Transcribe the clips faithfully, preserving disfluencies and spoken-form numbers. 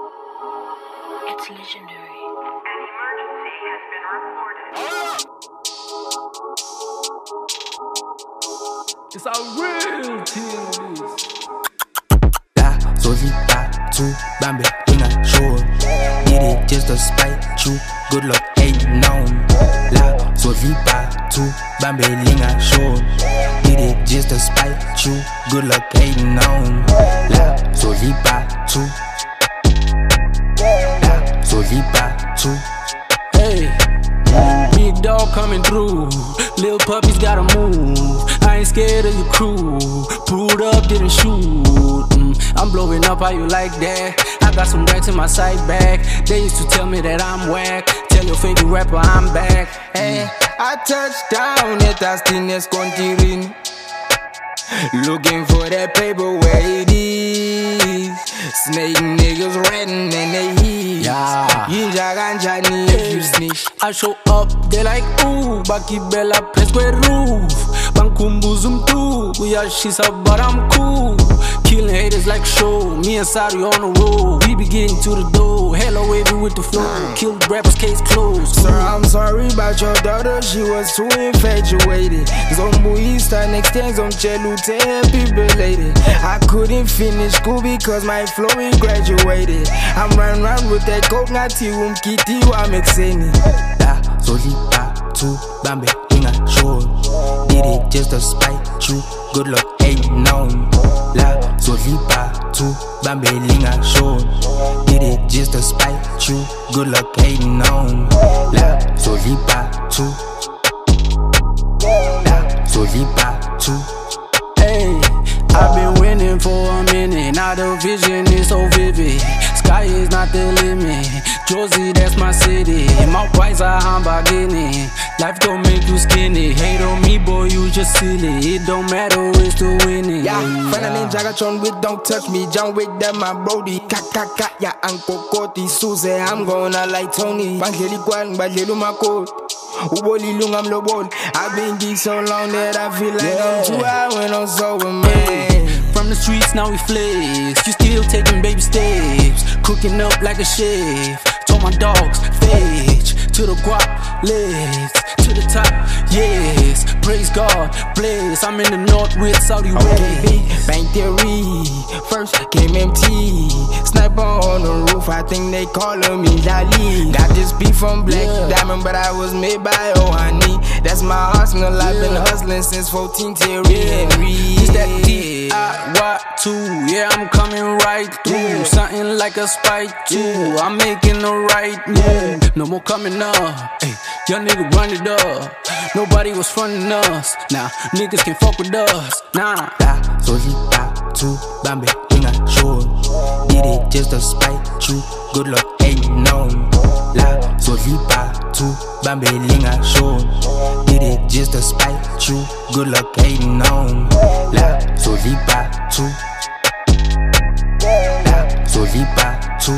It's legendary. An emergency has been reported. It's a real thing, this. La solita to Bambi in a show. Did it just to spite you. Good luck ain't known. La solita to Bambi in a show. Did it just to spite you. Good luck ain't known. La solita to. La solita to. Hey, big dog coming through. Little puppies gotta move. I ain't scared of your crew. Pulled up, didn't shoot. Mm, I'm blowing up, how you like that? I got some racks in my side bag. They used to tell me that I'm whack. Tell your favorite rapper I'm back. Hey, I touched down at Astines Continent. Looking for that paper where it is. Snake niggas ratting and they heat. Yeah. You jaganja if you snitch. I show up, they like ooh. Baki Bella press square roof. Bankumbu zoom through. Yeah, she's up, but I'm cool. Killing haters like show. Me and Sari on the road. We be getting to the door. Hello, wavy with the flow. Killed rappers, case closed. Sir, I'm sorry about your daughter. She was too infatuated. Zombu Easter next time, Zomchelu to happy belated. I couldn't finish school because my flowing graduated. I'm running around with that coke, not um kitty, I'm excited. La solita to Bambi in a show. Did it just to spite you. Good luck ain't known. La solita to Bambi in a show. Did it just to spite you. Good luck ain't known. La solita to. La solita to. Hey, I've been winning for a minute. Now the vision is so vivid. Sky is not the limit. Josie, that's my city. My price are Lamborghini. Life don't make you skinny. Hate on me, boy, you just silly. It don't matter, it's to winning. Yeah, finally Jagatron with don't touch me. John Wick, that my brody. Kakaka, yeah, Uncle Koti, Suze, I'm gonna like Tony. Bangeli Kwan, Bajelu Mako. Uboli lung, I'm low ball. I've been geek so long that I feel like yeah. I'm too high when I'm sober, man. From the streets, now we flex. You still taking baby steps. Cooking up like a chef. Told my dogs, fetch. To the guap, legs. To the top, yes. Praise God, bless. I'm in the north with Saudi okay, Red. Bank theory. First came M T. Sniper on the roof, I think they calling me Dali. Got this beef from Black yeah. Diamond, but I was made by Ohani. That's my arsenal, yeah. I've been hustling since fourteen, Terry yeah. Henry. It's that D I Y two, yeah, I'm coming right through. Yeah. Something like a spike too. Yeah. I'm making the right move. Yeah. No more coming up. Hey, young nigga run it up. Nobody was fronting us. Now, nah, niggas can fuck with us. Nah. La solita to Bambi in a show. Did it just to spite you. Good luck ain't known. La solita to Bambi in a show. Did it just to spite you. Good luck ain't known. La solita to. La solita to.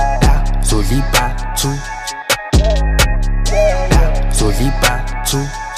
La solita to. La solita to.